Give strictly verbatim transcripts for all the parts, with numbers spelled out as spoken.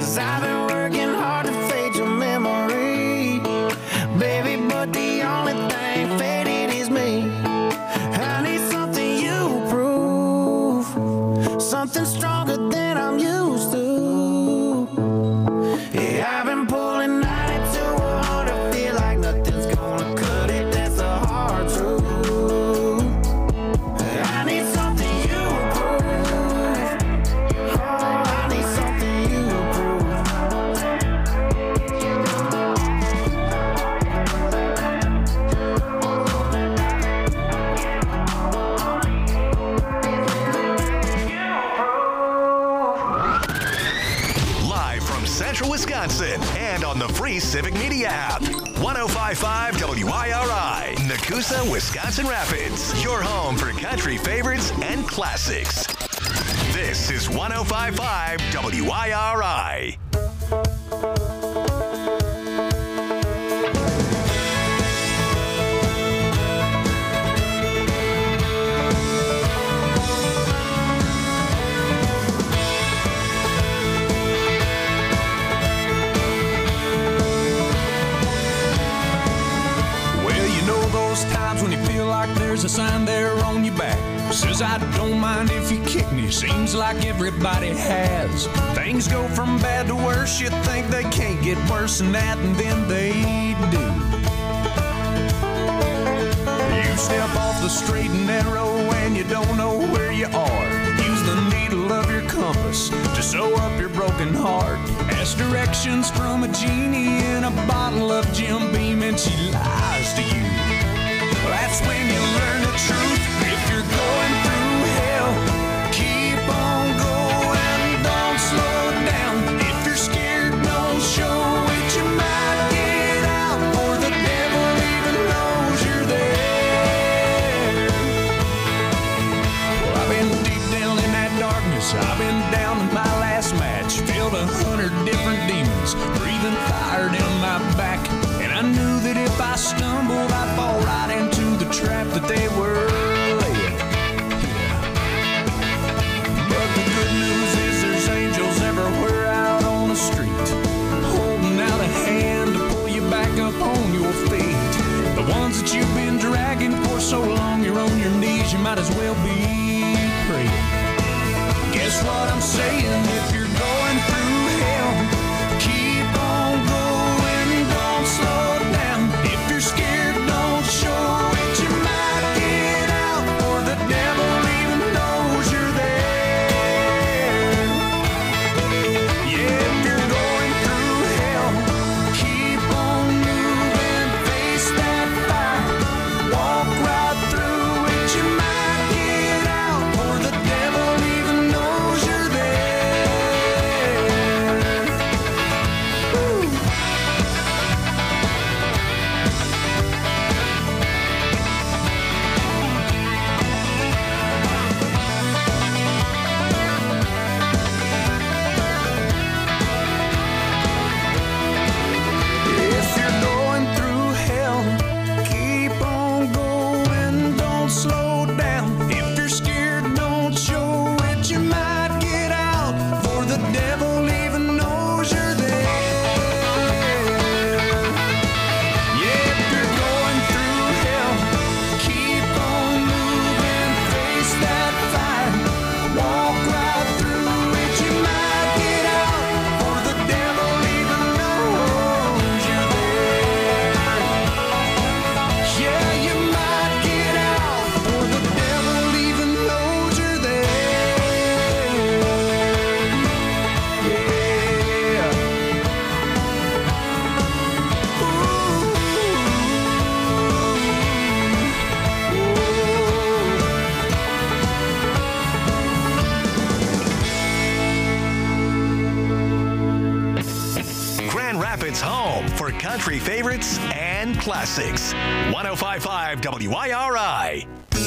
'Cause I've been working hard to fade your memory, baby, but the only thing faded is me. I need something you prove, something stronger than I'm used to. Yeah, I've been pulling ninety to one hundred, feel like nothing's gonna cut it, that's a hard truth. I need something you prove, oh, I need something you prove. Live from Central Wisconsin and on the free Civic Media app. one oh five point five W I R I, Nakusa, Wisconsin Rapids. Your home for country favorites and classics. This is one oh five point five W I R I. Well, you know those times when you feel like there's a sign there on your back. Says, I don't mind if you kick me. Seems like everybody has. Things go from bad to worse. You think they can't get worse than that, and then they do. You step off the straight and narrow and you don't know where you are. Use the needle of your compass to sew up your broken heart. Ask directions from a genie in a bottle of Jim Beam and she lies to you. That's when you learn the truth. If you're going through hell, keep on going, don't slow down. If you're scared, don't show it, you might get out, or the devil even knows you're there. Well, I've been deep down in that darkness, I've been down in my last match, filled a hundred different demons, breathing fire down my back. And I knew that if I stumbled, I'd fall right into the trap that they were laying. But the good news is there's angels everywhere out on the street, holding out a hand to pull you back up on your feet. The ones that you've been dragging for so long, you're on your knees, you might as well be praying. Guess what I'm saying? If you're going through hell, keep on going, don't slow down. If you're scared, don't show it, you might get out, or the devil even knows you're there. Yeah, if you're going through hell, keep on moving, face that fire, walk right through it, you might get out, or the devil even knows you're there. Woo. If you're going through hell, keep on going, don't slow down. If you're scared, don't show it, you might get out, for the devil even knows you're there. Yeah, if you're going through hell, keep on moving, face that fire, walk right through it, you might get out, for the devil even knows you're there. Yeah, you might get out, for the devil even knows you're there. Yeah. Grand Rapids home for country favorites and classics. one oh five point five W I R I.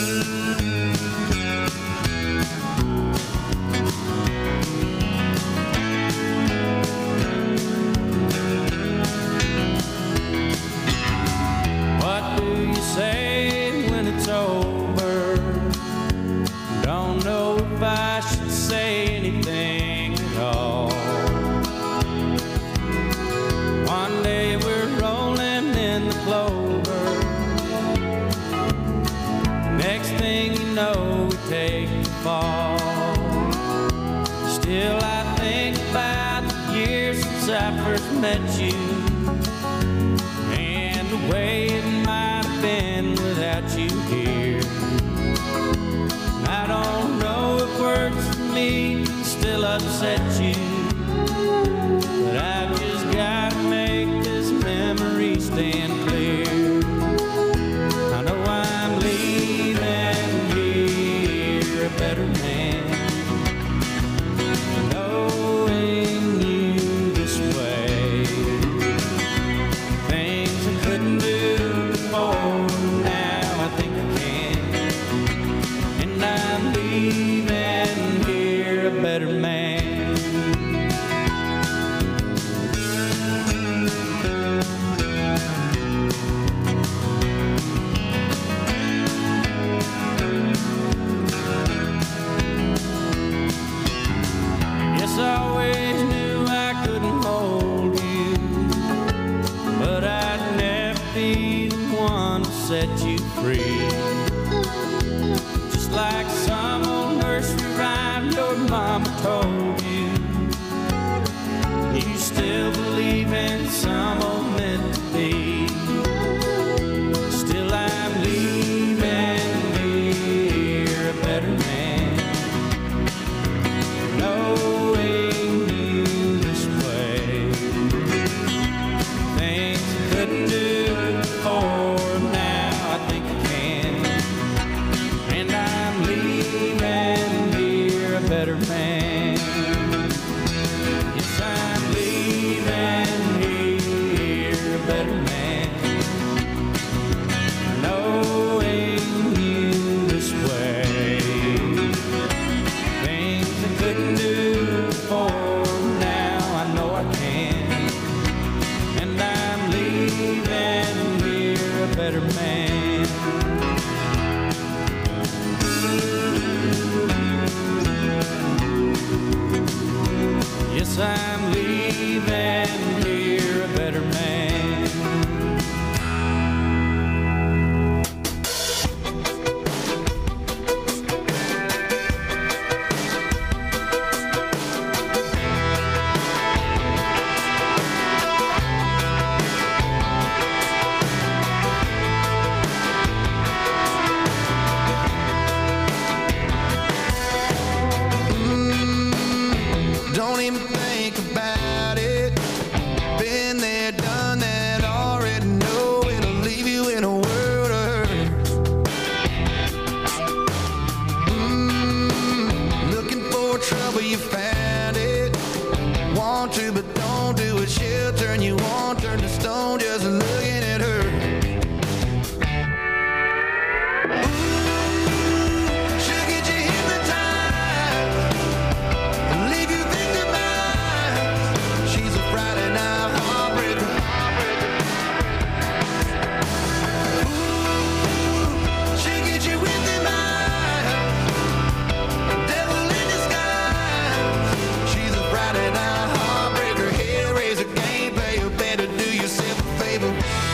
What do you say when it's over? Don't know if I should say anything at all. since I first met you, and the way it might have been without you here. I don't know if words for me still upset you, but I've just gotta make this memory stand clear. I know I'm leaving here a better man, knowing you this way. Things I couldn't do before, now I think I can, and I'm leaving here a better man. Yes, I always knew I couldn't hold you, but I'd never be the one to set you free. Just like some old nursery rhyme your mama told you, you still believe in some old meant to be. Still I'm leaving here a better man, knowing you this way. Things I couldn't do before, now I think I can, and I'm leaving here a better man. Yes, I'm leaving here a better man, knowing you this way. Things I couldn't do before, now I know I can, and I'm leaving here a better man. Yes, I'm leaving here a better man. Don't even think about it. Been there, done that, already know it'll leave you in a world of hurt. Mm, looking for trouble, you found it. Want to, but don't do it. She'll turn you on, turn to stone, just looking at her. She'll get you hypnotized, leave you victimized. She's a Friday night heartbreaker. Ooh, she'll get you with the mind, devil in disguise. She's a Friday night heartbreaker, hellraiser, game player. Better do yourself a favor.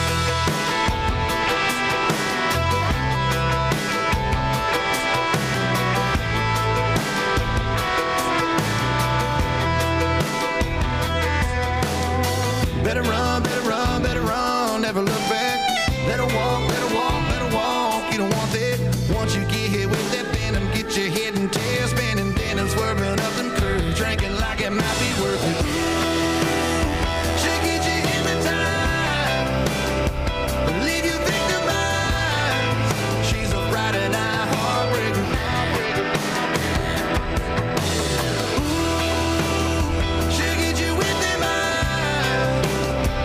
Better run, better run, better run, never look back. Let her walk, let her walk, let her walk. You don't want that. Once you get hit with that venom, get your head and tail spinning, then and swerving up them curves, drinking like it might be worth it. She'll get you hypnotized, leave you victimized. She's a Friday night heartbreaker. Ooh, she'll get you with them eyes,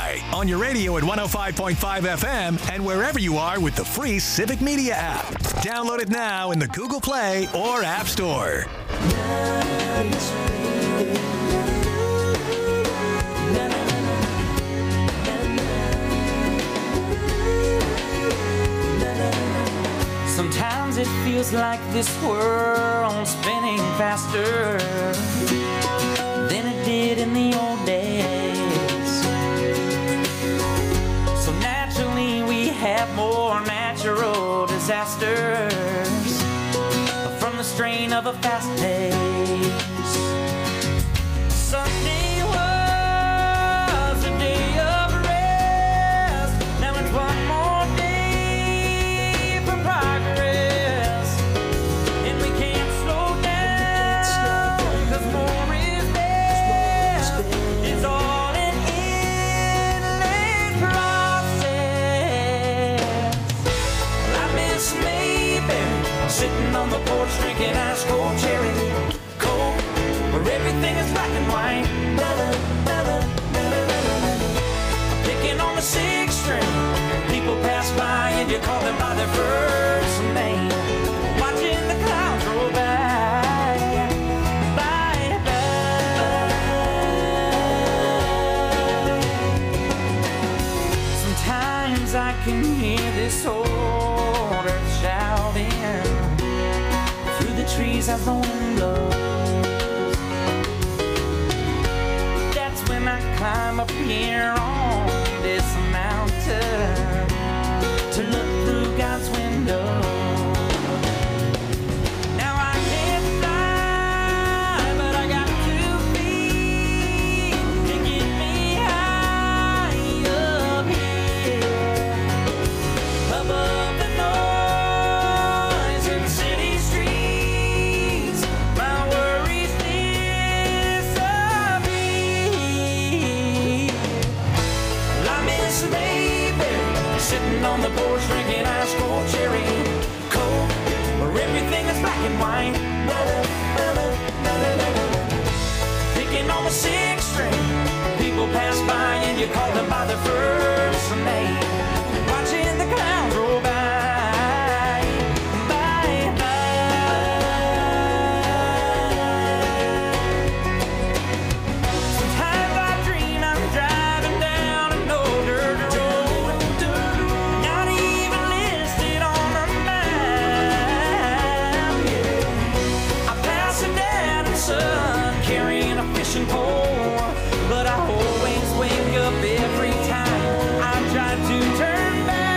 I on your radio at one oh five point five F M and wherever you are with the free Civic Media app. Download it now in the Google Play or App Store. Sometimes it feels like this world's spinning faster than it did in the old days. So naturally we have more natural disasters from the strain of a fast pace. Sunday was a day of rest. Now it's one more day for progress, and we can't slow down, 'cause more is best. It's all an endless process. I miss Mayberry, sitting on the porch drinking ice cold cherry coke, where everything is black and white. Picking on the sixth string, people pass by and you call them by their first name. Watching the clouds roll by, by, by. Sometimes I can hear this old earth shouting through the trees as the wind blows. That's when I climb up here on this mountain to look through God's window. Now I can't fly, but I got two feet to get me high up here, above the noise in city streets. My worries disappear. I miss Mayberry, sitting on the porch drinking ice cold cherry coke, where everything is black and white. Picking on the sixth string, people pass by and you call them by their first name. Watching the clouds roll by, by, by. Sometimes I dream I'm driving down an old dirt road, not even listed on the map. I pass a dad and son carrying a fishing pole, but I always wake up every time I try to turn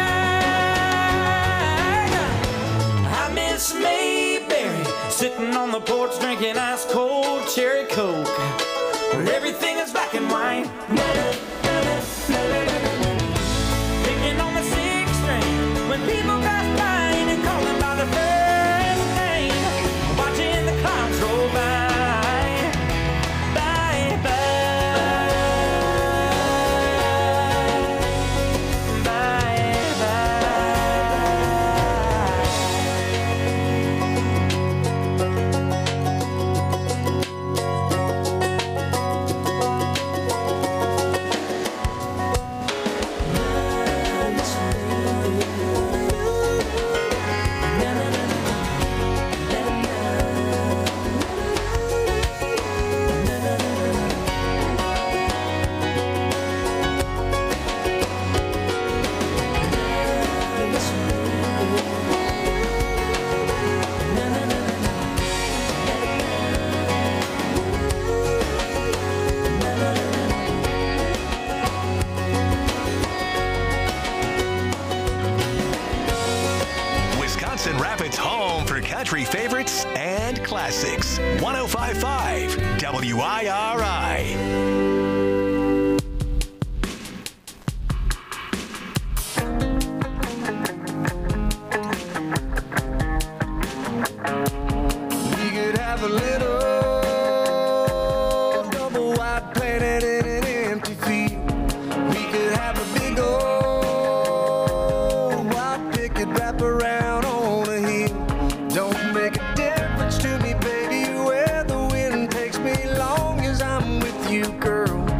back. I miss Mayberry, sitting on the porch drinking ice cold cherry coke, where everything is black and white. Picking on the sixth string, when people pass by and you call them by their first name. Watching the clouds roll by, by, by, by, Wisconsin Rapids' home for country favorites and classics. one oh five point five W I R I. We could have a little double wide planet in an empty field. We could have a big old white picket wrap around on a hill. Don't make a difference to me, baby, where the wind takes me, long as I'm with you, girl.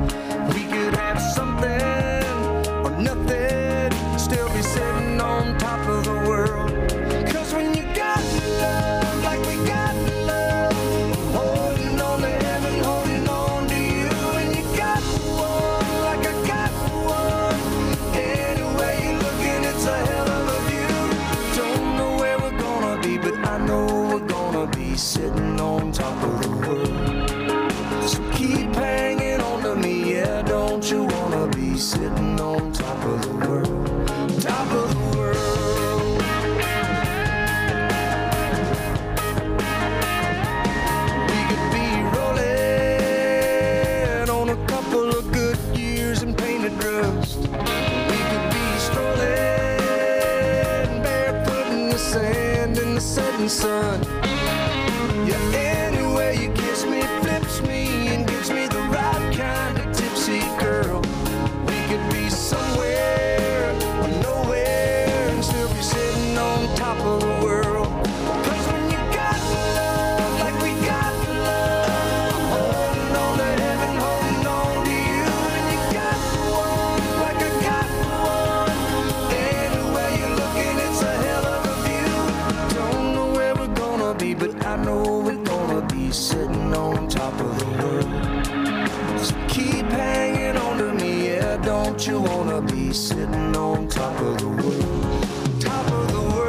setting sun. Yeah, anyway you kiss me, flips me, and gives me the right kind of tipsy girl. We could be somewhere or nowhere and still be sitting on top of the world. Cause when you got love like we got love, I'm holding on to heaven, holding on to you. And you got one like I got one. Anywhere you're looking, it's a hell of a view. Don't know where we're gonna be, but I know we're gonna be sitting on top of the world. Just keep hanging on to me, yeah, don't you wanna be sitting on top of the world? Top of the world.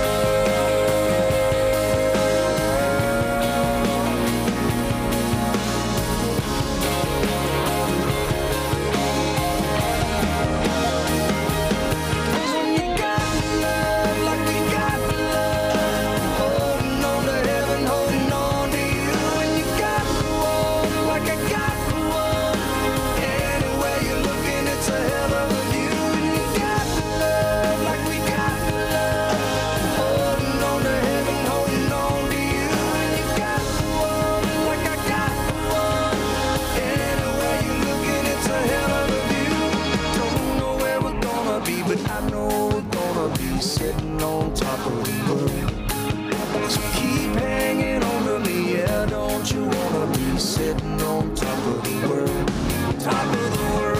Cause when you got love like we got love, holding on to heaven, holding on to you. And you got one like I got one. Anywhere you're looking, it's a hell of a view. And you got love like we got love, holding on to heaven, holding on to you. And you got one like I got one. Anywhere you're looking, it's a hell of a view. Don't know where we're gonna be, but I know we're gonna be sitting on top of the world. So keep hanging on to me, yeah, don't you wanna be sitting on top of the world? Top of the world.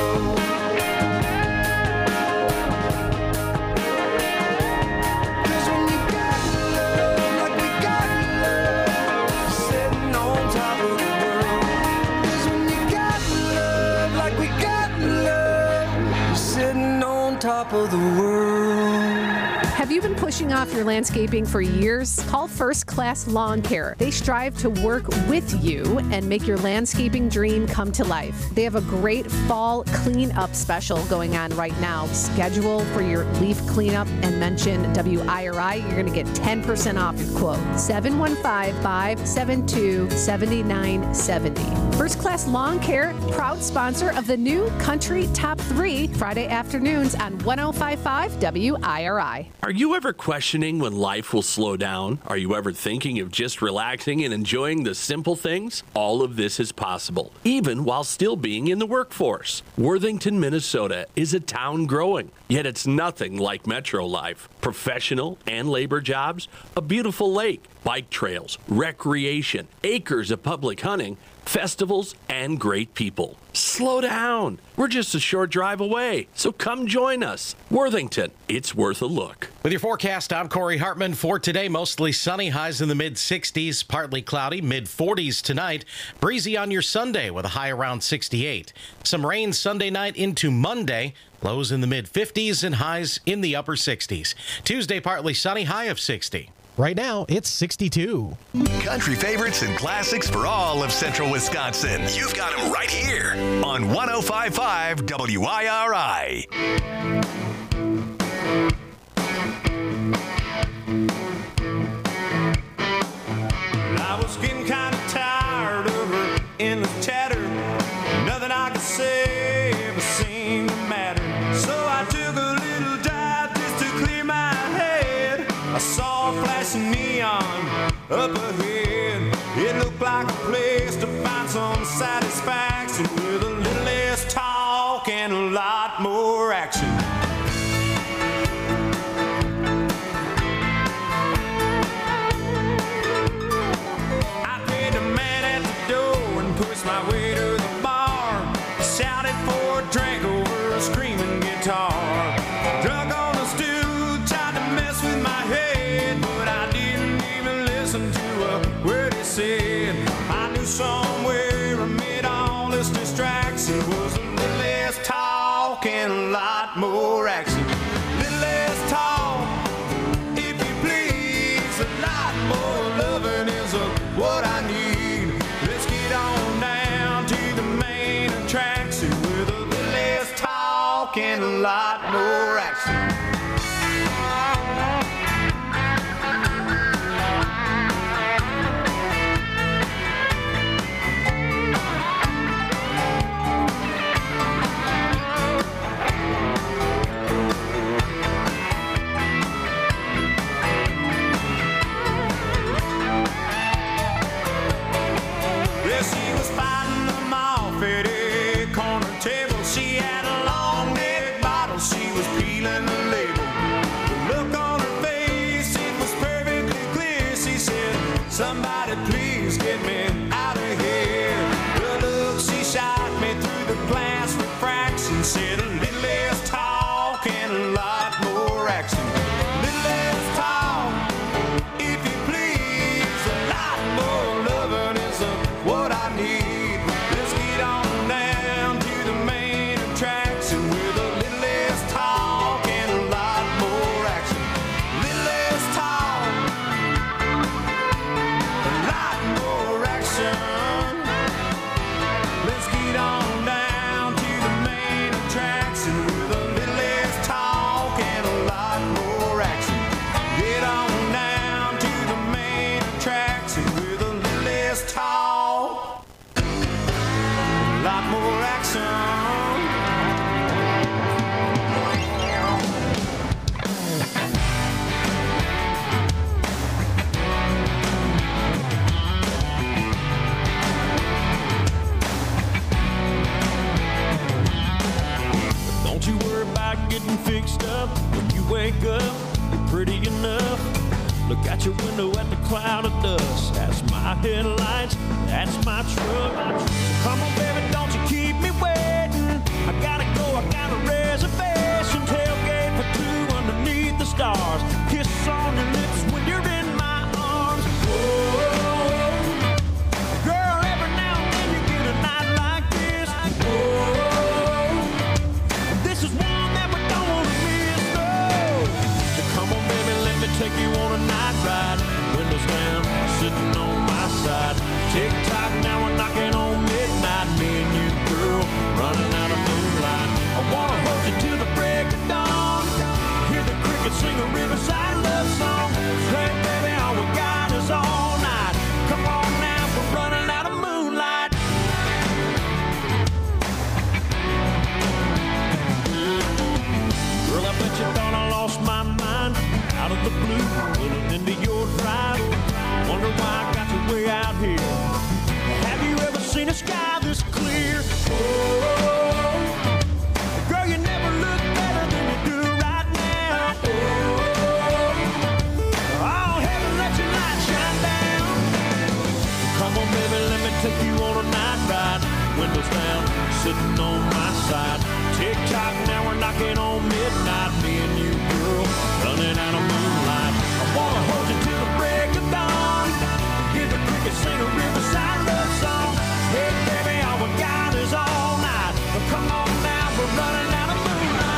Cause when you got love like we got love, sitting on top of the world. Cause when you got love like we got love, sitting on top of the world. Have you been pushing off your landscaping for years? Call First Class Lawn Care. They strive to work with you and make your landscaping dream come to life. They have a great fall cleanup special going on right now. Schedule for your leaf cleanup and mention W I R I. You're going to get ten percent off your quote. seven one five, five seven two, seven nine seven zero. First Class Lawn Care, proud sponsor of the new Country Top three, Friday afternoons on one oh five point five W I R I. Are you ever questioning when life will slow down? Are you ever thinking of just relaxing and enjoying the simple things? All of this is possible, even while still being in the workforce. Worthington, Minnesota is a town growing, yet it's nothing like Metro life. Professional and labor jobs, a beautiful lake, bike trails, recreation, acres of public hunting, festivals, and great people. Slow down. We're just a short drive away, so come join us. Worthington, it's worth a look. With your forecast, I'm Corey Hartman. For today, mostly sunny, highs in the mid sixties, partly cloudy, mid forties tonight. Breezy on your Sunday with a high around sixty-eight. Some rain Sunday night into Monday. Lows in the mid fifties and highs in the upper sixties. Tuesday, partly sunny, high of sixty. Right now, it's sixty-two. Country favorites and classics for all of central Wisconsin. You've got them right here on one oh five point five W I R I. I was getting kind of tired of her endless chatter. Nothing I could say ever seemed to matter. So I took a little dive just to clear my head. I saw a flashing neon up ahead. It looked like a place to find some satisfaction with a little less talk and a lot more action. I paid the man at the door and pushed my way to the bar. Shouted for a drink over a screaming guitar. Drunk on a stool, tried to mess with my head, but I didn't even listen to a word he said. I knew somewhere amid all this distraction was a little less talk and a lot more action. Little less talk, if you please, a lot more loving is a, what I need. Let's get on down to the main attraction with a little less talk and a lot more action. worry about getting fixed up. When you wake up, you're pretty enough. Look out your window at the cloud of dust. That's my headlights, that's my truck. Come on, baby, don't you keep me waiting. I gotta go, I got a reservation. Tailgate for two underneath the stars. Kiss on your lips when you're in my arms. Whoa, girl, every now and then you get a night like this. Whoa, this is one that we don't want to miss, no. So come on, baby, let me take you on a night ride. Windows down, sitting on my side. Tick tock, now we're knocking on midnight. Me and you, girl, running out of moonlight. I wanna hold you till the break of dawn. Hear the crickets sing a riverside love song. Hey, baby, all we got is all night. Come on now, we're running out of moonlight. Girl, I bet you thought I lost my mind. Out of the blue, pulling into your drive. Wonder why I got you way out here. Have you ever seen a sky this clear? Oh, girl, you never look better than you do right now. Oh, oh, heaven, let your light shine down. Come on, baby, let me take you on a night ride. Windows down, sitting on my side. Tick tock, now we're knocking on midnight. Me and you, girl, running out of moonlight. I wanna hold you till the break of dawn. Hear the crickets sing a riverside love song. Hey, baby, all we got is all night. But come on now, we're running out of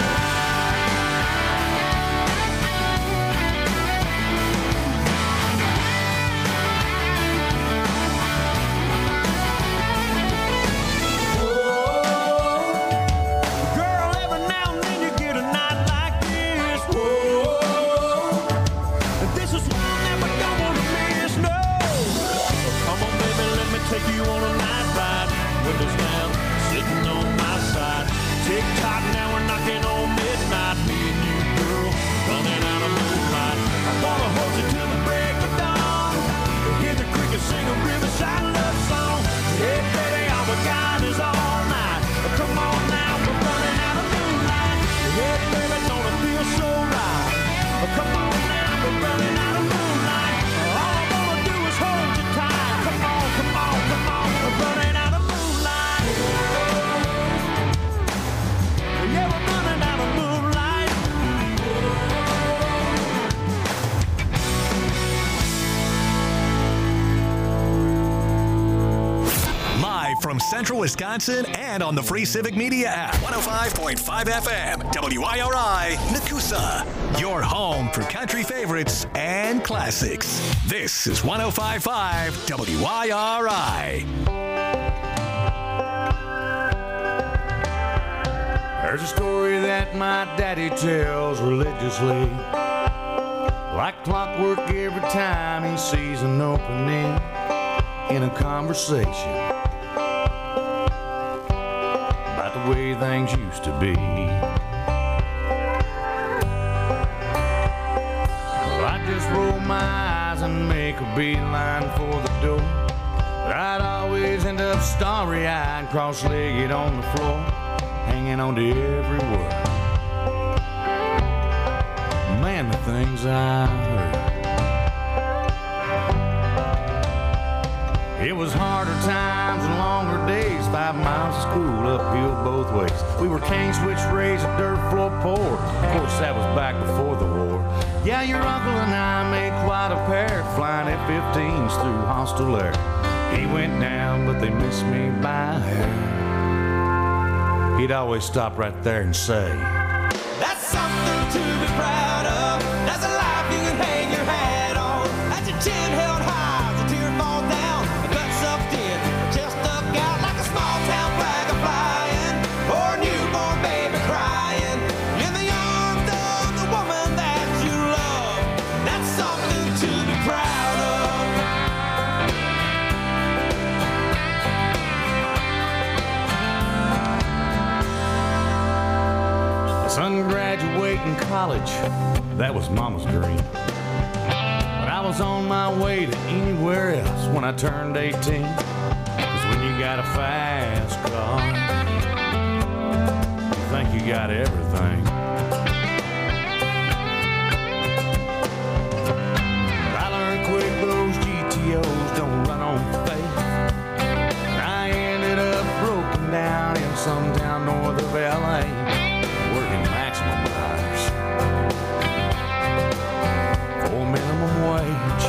take you on a night ride. Windows down, sitting on my side. Tick tock, now we're knocking on midnight. Me and you, girl, running out of moonlight. I wanna hold you till the break of dawn. Hear the crickets sing a riverside love song. Hey, baby, all we got is all night. Come on now, we're running out of moonlight. Hey, baby, don't it feel so right? Come on now, we're running out of moonlight. All I wanna do is hold you tight. Come on, come on. Come on, we're running out of moonlight. Yeah, we're running out of moonlight. Live from Central Wisconsin and on the free Civic Media app. one oh five point five F M, W I R I, Nakusa. Your home for country favorites and classics. This is one oh five point five W I R I. There's a story that my daddy tells religiously, like clockwork every time he sees an opening in a conversation about the way things used to be. Well, I just roll my eyes and make a beeline for the door, but I'd always end up starry-eyed, cross-legged on the floor, hanging on to every word. Man, the things I heard. It was harder times and longer days, five miles of school uphill both ways. We were cane switch raised, a dirt floor poor. Of course, that was back before the war. Yeah, your uncle and I made quite a pair, flying F fifteens through hostile air. He went down, but they missed me by a hair. He'd always stop right there and say, that's something to be proud of. That's a life you can hang your hat on. That's your chin held high, the tear fall down, the gut sucked in, the chest stuck out like a small town flag a flying, or a newborn baby crying in the arms of the woman that you love. That's something to be proud of. son graduating college, that was mama's dream. But I was on my way to anywhere else when I turned eighteen. Cause when you got a fast car, you think think you got everything. But I learned quick those G T Os don't run on faith. And I ended up broken down in some town north of L A, working maximum hours for minimum wage.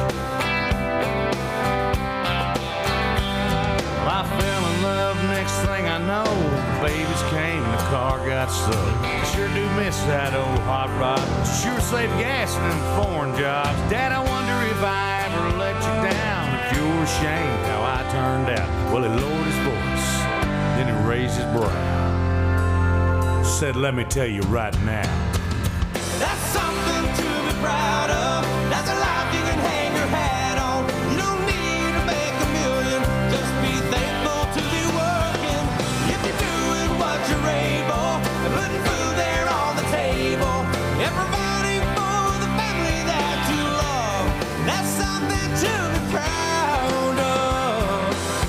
Well, I fell in love, next thing I know, the babies came and the car got soaked. I sure do miss that old hot rod. Sure saved gas in them foreign jobs. Dad, I wonder if I ever let you down, if you were ashamed how I turned out. Well, he lowered his voice, then he raised his brow, said, let me tell you right now, That's something to be proud of. That's a life you can hang your hat on. You don't need to make a million. Just be thankful to be working. If you're doing what you're able, and putting food there on the table, and providing for the family that you love. That's something to be proud of.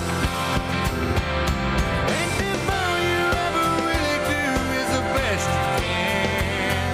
ain't if all you ever really do is the best you can.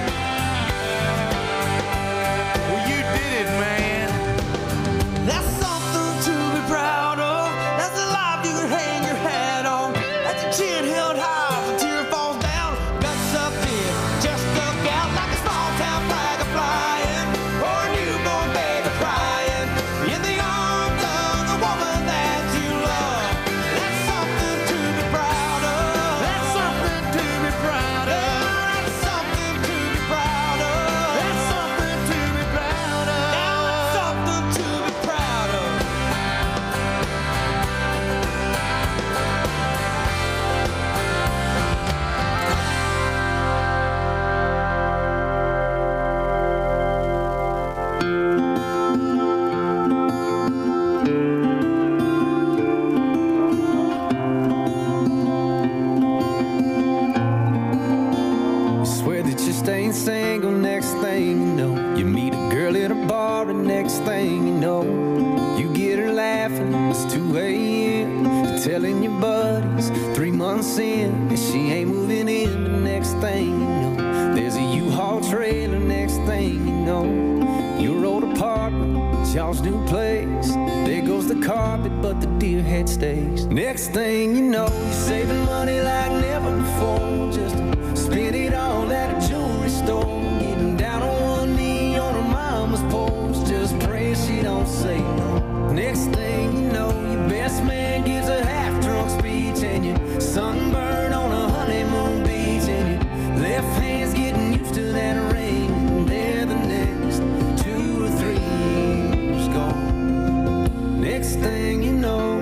Well, you did it, man. That's something to be proud of. That's a life you can hang your hat on. That's your chin held high as a tear falls down. Guts up in, just stuck out like a small town flag a flying, or a newborn baby crying in the arms of the woman that you love. That's something to be proud of. That's something to be proud of. That's something to be proud of. That's something to be proud of. That's something to be proud of. You swear that you're staying single, next thing you know, you meet a girl at a bar, and next thing you know, you get her laughing, it's two a.m. You're telling your buddies three months in, and she ain't moving in, the next thing you know, there's a U-Haul trailer, next thing you know, your old apartment, it's y'all's new place, there goes the carpet, but the deer head stays. Next thing you know, you're saving money like never before, just to spend it all at a jewelry store, getting down on one knee on her mama's porch, just praying she don't say no. Next thing you know, your best man gives a half-drunk speech, and you sunburn on a honeymoon beach, and your left hand's getting used to that ring, and there the next two or three years gone. Next thing you know,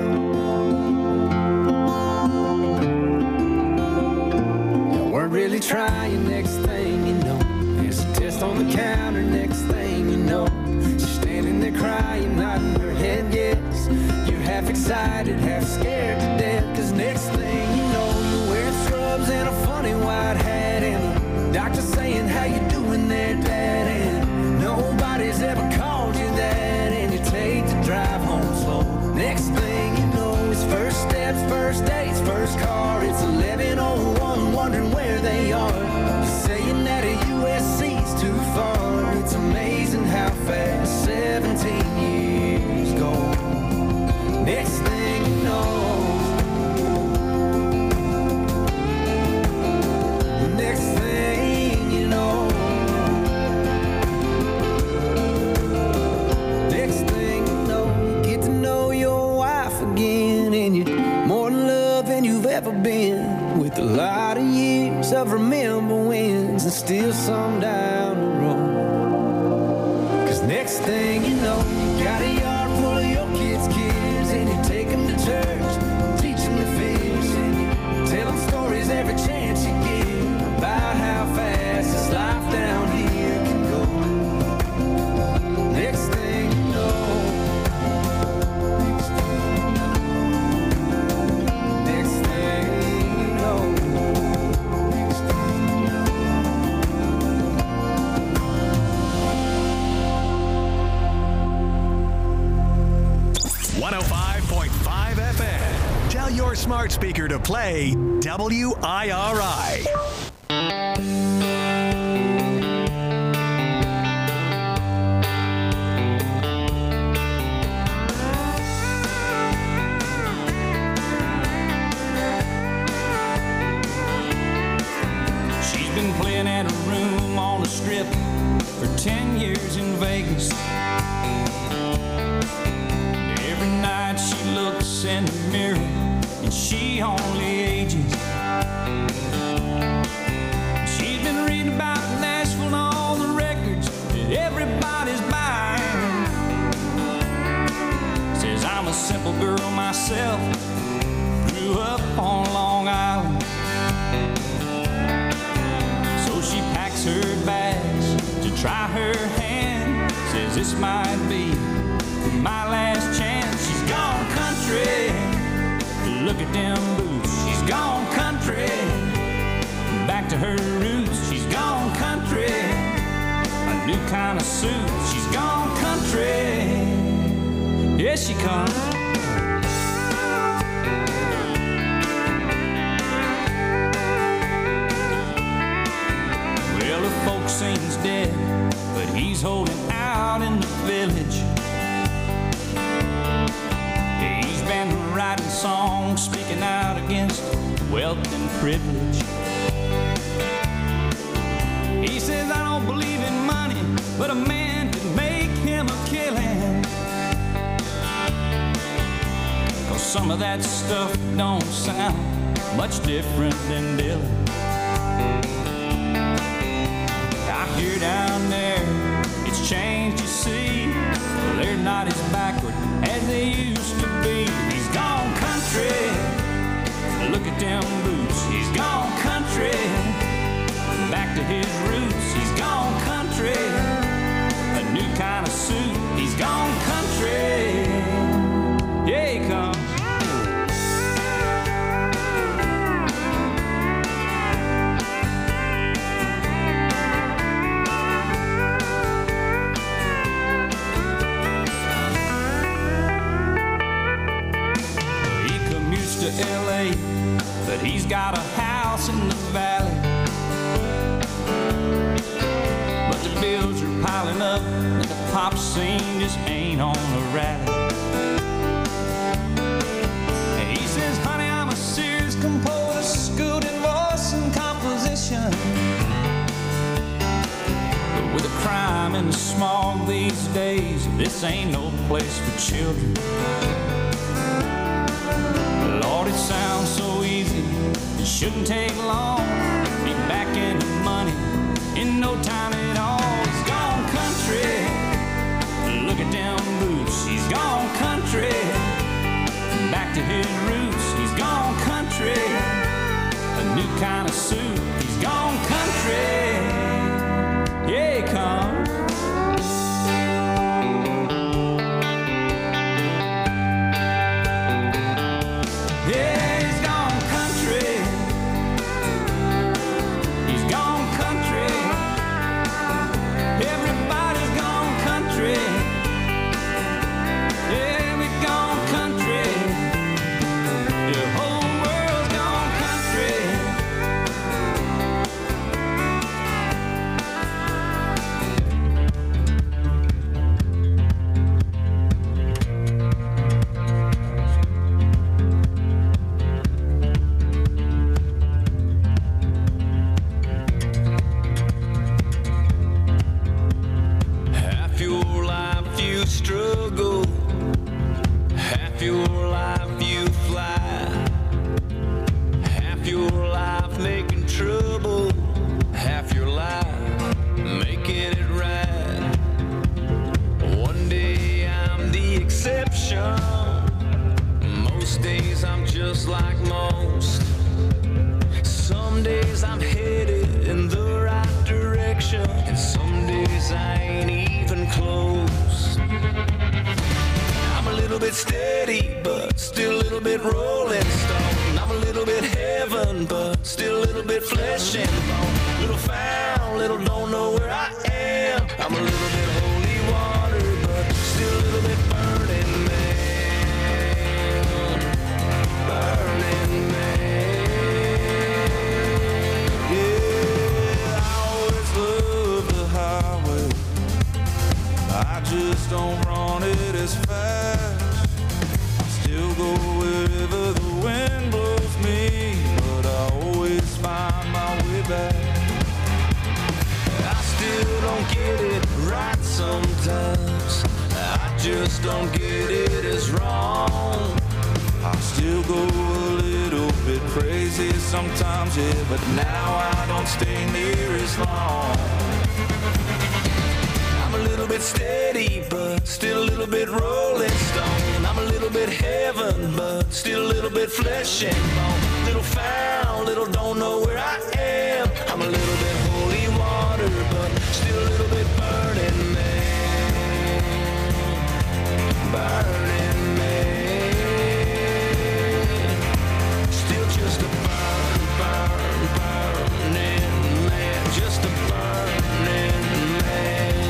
you weren't really trying. Next thing you know, there's a test on the counter. Next thing you know, she's standing there crying, nodding her head yes. You're half excited, half scared to death, cause next thing you know, you're wearing scrubs and a funny white hat, and the doctor saying, how you doing there, Dad? And nobody's ever called you that, and you take the drive home slow. Next thing you know, it's first steps, first dates, first car. It's eleven oh one, wondering where they are. You're saying that a U S C's too far. It's amazing how fast seventeen years go. Next thing you know, next thing you know, next thing you know, you get to know your wife again, and you're more in love than you've ever been, with a lot of years of remember wins, and still some down the road. Cause next thing you know, you got a yard full of your kids' kids, and you take them to church, teach them to fish, and you tell them stories every chance you get about how fast this life down here can go. Next thing you know, next thing you know, one oh five point five F M. Tell your smart speaker to play W I R I. she only ages. She's been reading about Nashville and all the records that everybody's buying. Says I'm a simple girl myself, grew up on Long Island. So she packs her bags to try her hand. Says this might be my last chance. She's gone country, look at them boots. She's gone country, back to her roots. She's gone country, a new kind of suit. She's gone country, yes she comes. Well, the folk sings dead, but he's holding out in the village. He's been writing songs, speaking out against wealth and privilege. He says, I don't believe in money, but a man can make him a killing. 'Cause some of that stuff don't sound much different than Dylan. I hear down there, it's changed, you see. Well, they're not as backward as they used to be. He's gone country, look at them boots. He's gone country, back to his roots. He's gone country, a new kind of suit. He's gone country, yeah he comes. To L A, but he's got a house in the valley. But the bills are piling up and the pop scene just ain't on a rally. And he says, honey, I'm a serious composer, schooled in voice and composition. But with the crime and the smog these days, this ain't no place for children. Lord, it sounds so easy, it shouldn't take long. Be back in the money in no time at all. He's gone country, look at them boots. He's gone country, back to his roots. He's gone country, a new kind of suit. He's gone country, yeah he comes. just don't get it as wrong. I still go a little easy sometimes, yeah, but now I don't stay near as long. I'm a little bit steady, but still a little bit rolling stone. I'm a little bit heaven, but still a little bit flesh and bone. Little found, little don't know where I am. I'm a little bit holy water, but still a little bit burning man. Burning man. Still just a burn, burn, burning man. Just a burning man.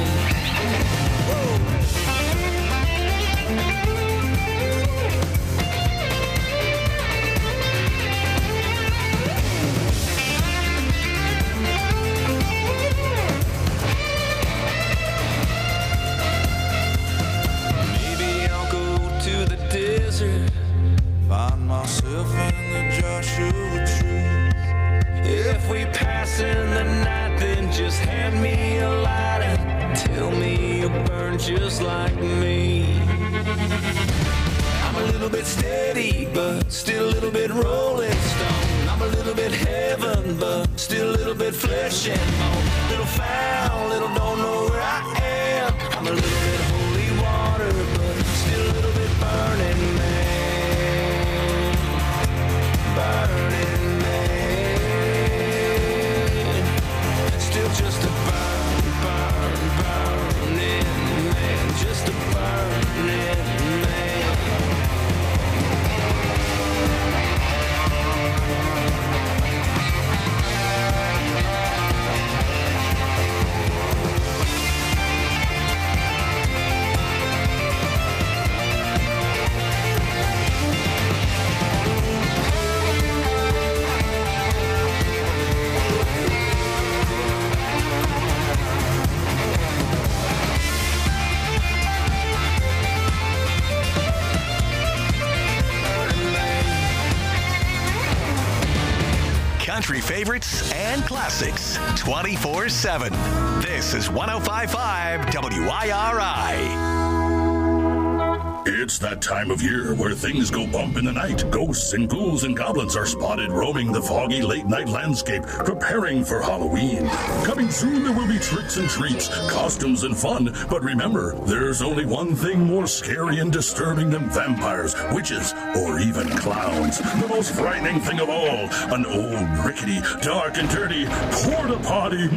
Find myself in the Joshua tree. If we pass in the night, then just hand me a lighter. Tell me you burn just like me. I'm a little bit steady, but still a little bit rolling stone. I'm a little bit heaven, but still a little bit flesh and bone. Little found, little don't know where I am. I'm a little bit holy water, but still a little bit burning man. Burning man. Still just a burn, burn, burning man. Just a burning man. Country favorites and classics twenty-four seven. This is one oh five point five W I R I. It's that time of year where things go bump in the night. Ghosts and ghouls and goblins are spotted roaming the foggy late-night landscape, preparing for Halloween. Coming soon, there will be tricks and treats, costumes and fun. But remember, there's only one thing more scary and disturbing than vampires, witches, or even clowns. The most frightening thing of all, an old, rickety, dark and dirty porta-potty.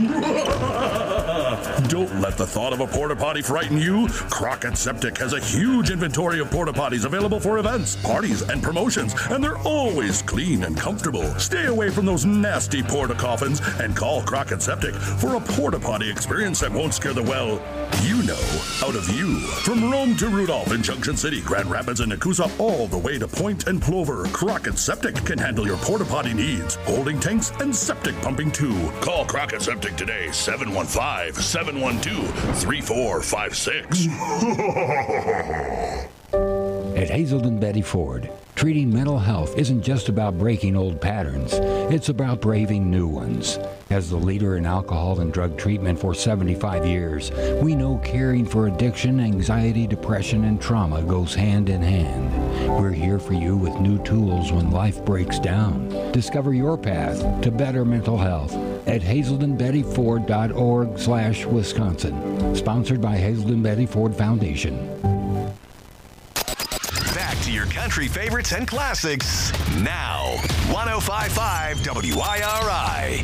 Don't let the thought of a porta-potty frighten you. Crockett Septic has a huge inventory of porta-potties available for events, parties, and promotions, and they're always clean and comfortable. Stay away from those nasty porta-coffins and call Crockett Septic for a porta-potty experience that won't scare the, well, you know, out of you. From Rome to Rudolph in Junction City, Grand Rapids, and Nakusa, all the way to Point and Plover, Crockett Septic can handle your porta-potty needs, holding tanks and septic pumping too. Call Crockett Septic today, seven one five, seven one two, three four five six. At Hazelden Betty Ford, treating mental health isn't just about breaking old patterns, it's about braving new ones. As the leader in alcohol and drug treatment for seventy-five years, we know caring for addiction, anxiety, depression, and trauma goes hand in hand. We're here for you with new tools when life breaks down. Discover your path to better mental health at hazelden betty ford dot org slash Wisconsin. Sponsored by Hazelden Betty Ford Foundation. Your country favorites and classics now. one oh five point five W I R I.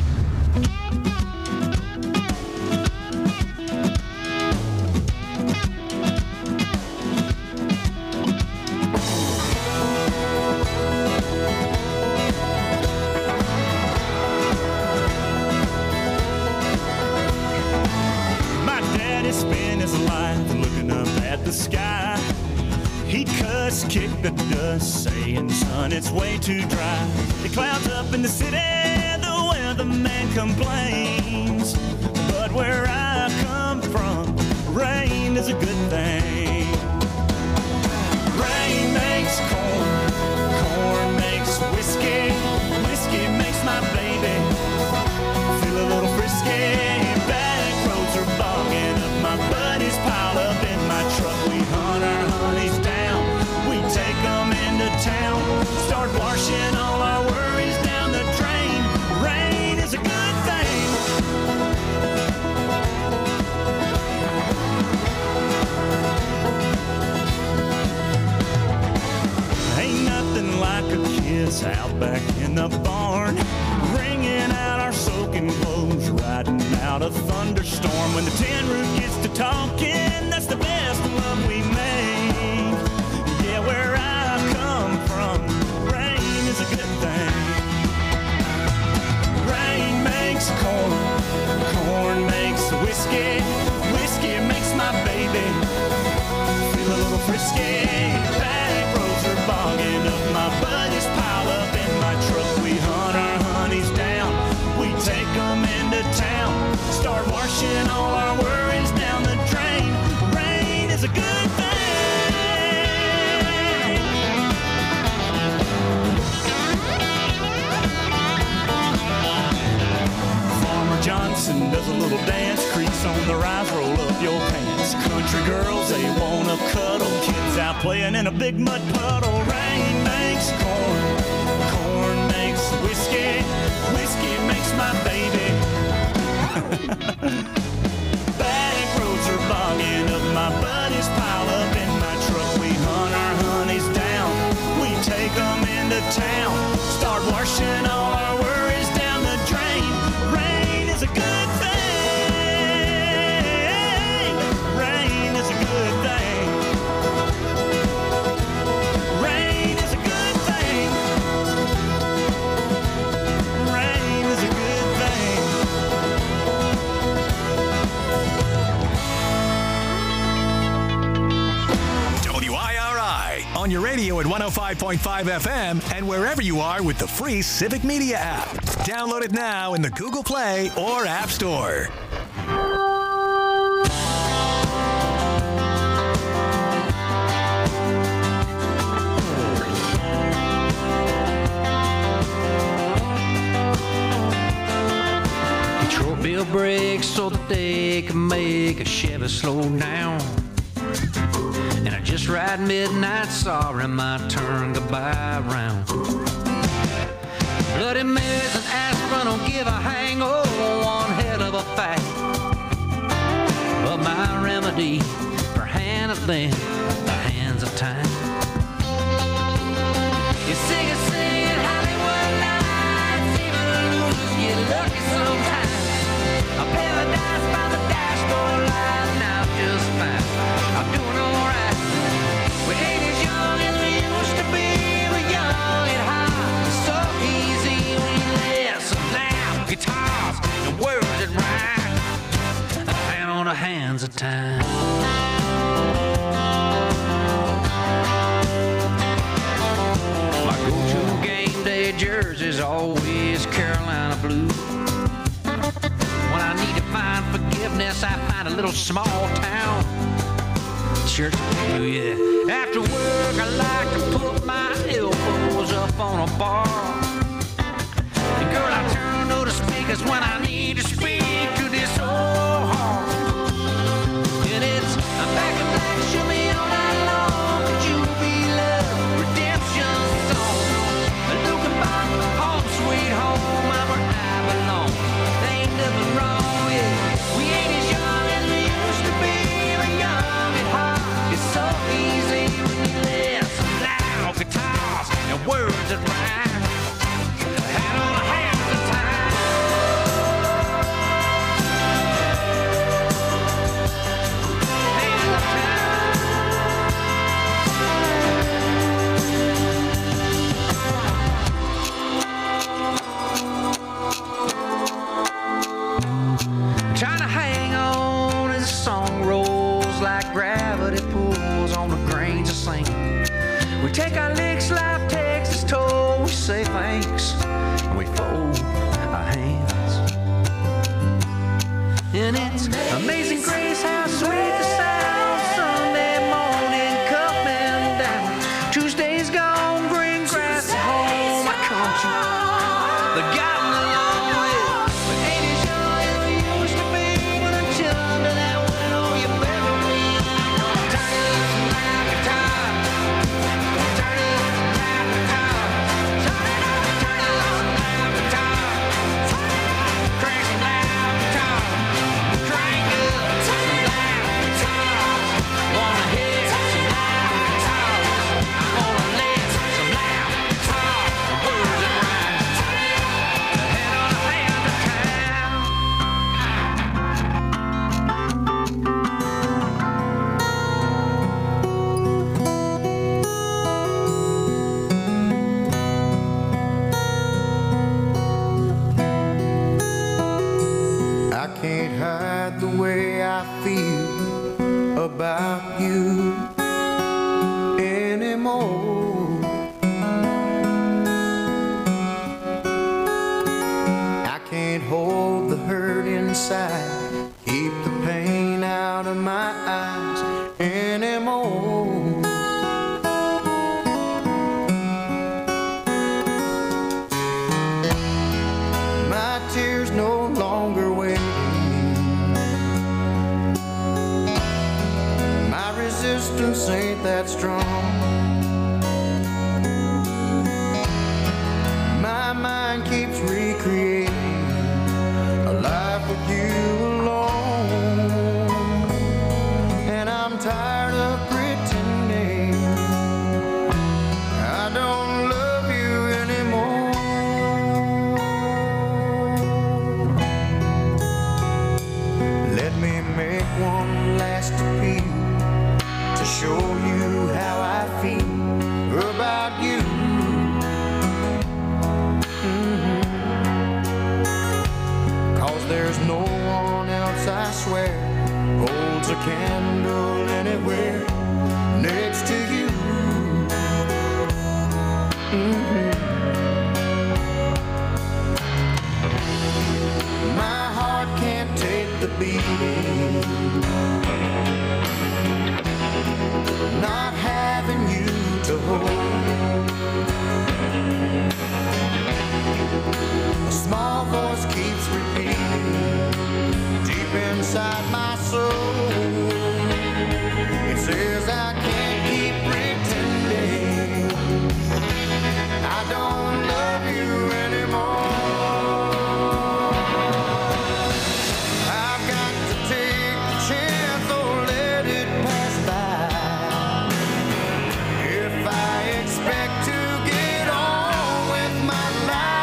My daddy spent his life looking up at the sky. He'd cuss, kick the dust, saying, son, it's way too dry. The clouds up in the city, the weatherman complains. But where I come from, rain is a good thing. Rain makes corn, corn makes whiskey, whiskey makes my baby feel a little frisky. Back roads are bogging up, my buddies pile up in my truck. We hunt our honeys down, we take them into town, start washing all our worries down the out a thunderstorm. When the tin roof gets to talking, that's the best love we make. Yeah, where I come from, rain is a good thing. Rain makes corn, corn makes whiskey, whiskey makes my baby feel a little frisky. Back roads are bogging up, my buddies pile up in my truck. We hunt our honeys down, we take them into town, start washing all our worries down the drain. Rain is a good thing. Farmer Johnson does a little dance, creaks on the rise, roll up your pants. Country girls, they wanna cuddle, kids out playing in a big mud puddle. Rain makes corn, corn makes whiskey, whiskey makes my baby. Back roads are bogging up, my buddies pile up in my truck. We hunt our honeys down, we take them into town, start washing all our worries down the drain. Rain is a good thing. Rain is a good thing. Rain is a good thing. Rain is a good thing. W I R I on your radio at one oh five point five F M and wherever you are with the free Civic Media app. Download it now in the Google Play or App Store. Short bill brakes so that they can make a Chevy slow down. And I just ride midnight, sorry my turn goodbye round. Bloody Marys and aspirin don't give a hang, oh, one hell of a fact. But my remedy for handling the hands of time. You sing it, sing it, Hollywood nights, even losers get lucky sometimes. A paradise by the dashboard light, now just fine. I'm doing alright. We ain't as young as we used to be. We're young and hot, so easy when you listen loud. Guitars and words that rhyme, a hand on the hands of time. My go-to game day jersey's always Carolina blue. When I need to find forgiveness, I find a little small town church blue, yeah. After work, I like to put my elbows up on a bar. And girl, I turn to the speakers when I need to speak to this old heart. And it's I'm back in black, show me all night long. Could you be love, redemption song? Looking back, home sweet home, I'm where I belong. There ain't nothing wrong, yeah. We ain't as young as we used to be. We're young and hot. It's so easy when you listen loud. Guitars and words that rhyme. Hand on a hand of time. Hand of time. Trying to hang on as the song rolls like gravity pulls on the grains of sand. We take our licks, life takes its toll. We say thanks and we fold our hands. And it's amazing grace how sweet the sound. Sunday morning coming down. Tuesday's gone, green grass at home. I come to the gotten along with. But ain't as young as we used to be. When I'm chilling to that window, you better be. Turn it up like a guitar. Turn it up like a guitar. Turn it up, turn it up like a guitar. Crank some loud guitar. Crank up some loud guitar. hide the way I feel about you anymore. I can't hold the hurt inside, keep the pain out of my eyes anymore. My tears no longer waiting, my resistance ain't that strong. My mind keeps recreating a life with you alone, and I'm tired of pretending I don't love you anymore. Let me make one last appeal to show you how I feel about you. There's no one else, I swear, holds a candle anywhere next to you. Mm-hmm. My heart can't take the beating, not having you to hold. A small voice keeps repeating deep inside my soul. It says I can't keep pretending I don't love you anymore. I've got to take the chance or let it pass by. If I expect to get on with my life,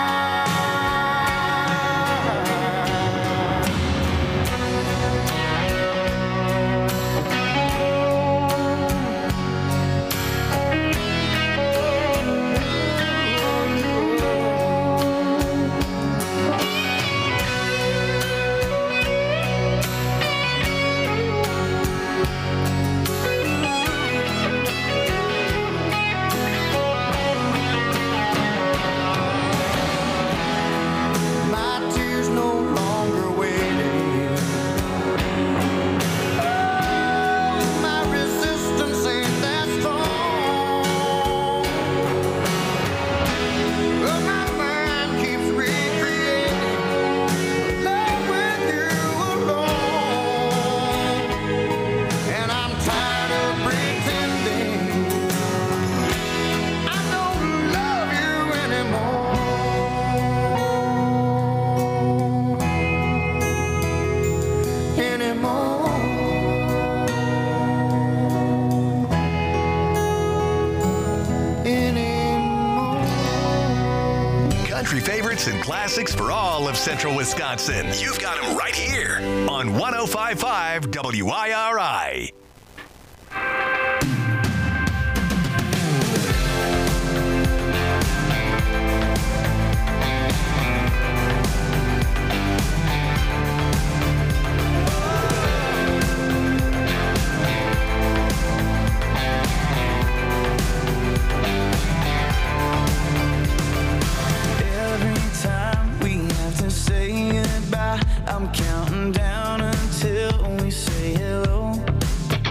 favorites and classics for all of Central Wisconsin. You've got them right here on one oh five point five W I R I. I'm counting down until we say hello.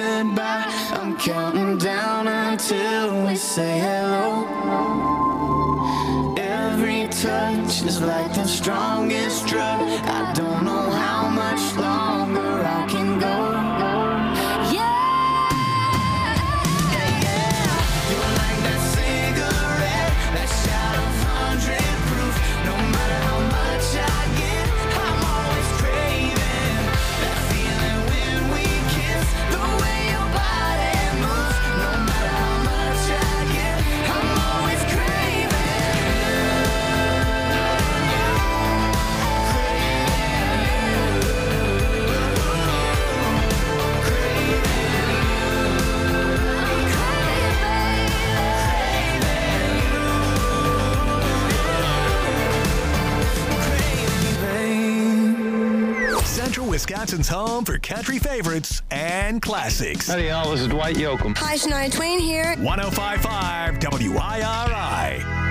goodbye. I'm counting down until we say hello. Every touch is like the strongest drug. I don't know how much longer I can go. Wisconsin's home for country favorites and classics. Howdy, y'all. This is Dwight Yoakam. Hi, Shania Twain here. one oh five point five W I R I.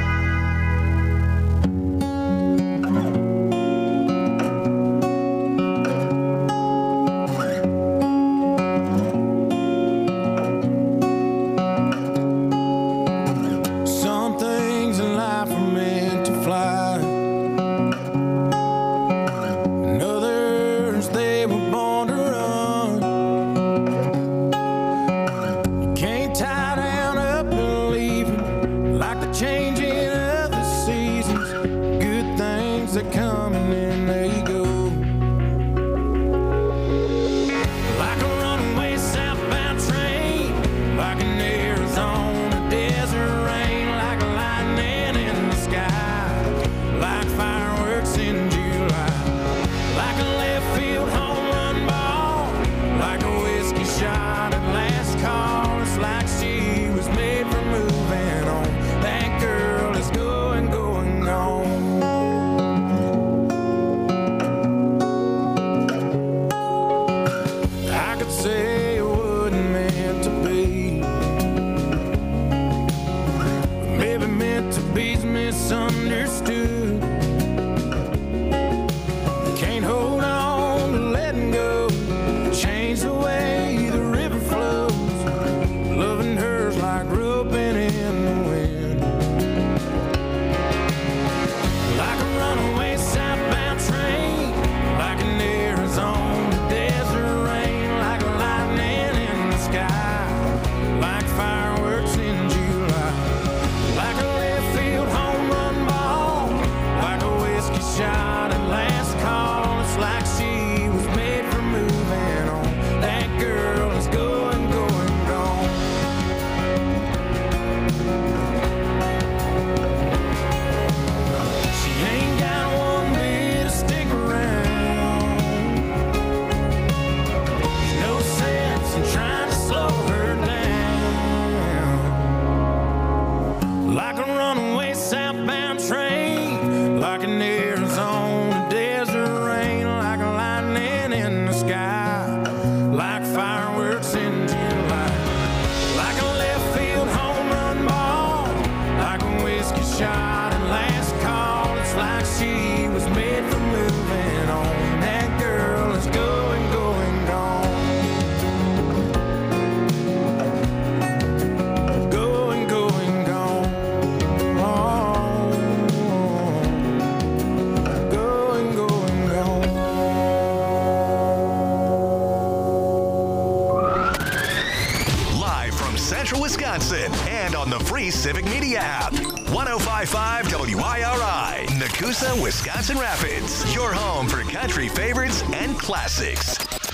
Wisconsin and on the free Civic Media app. one oh five point five W I R I, Nakusa, Wisconsin Rapids. Your home for country favorites and classics.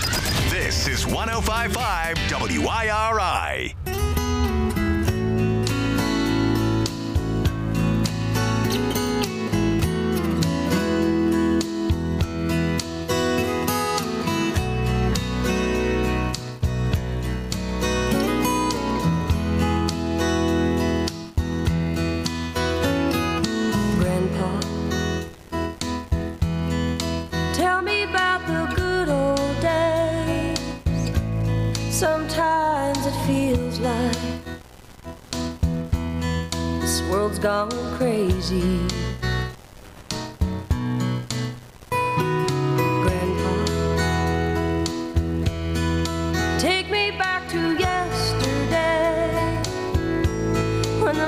This is one oh five point five W I R I. Sometimes it feels like this world's gone crazy.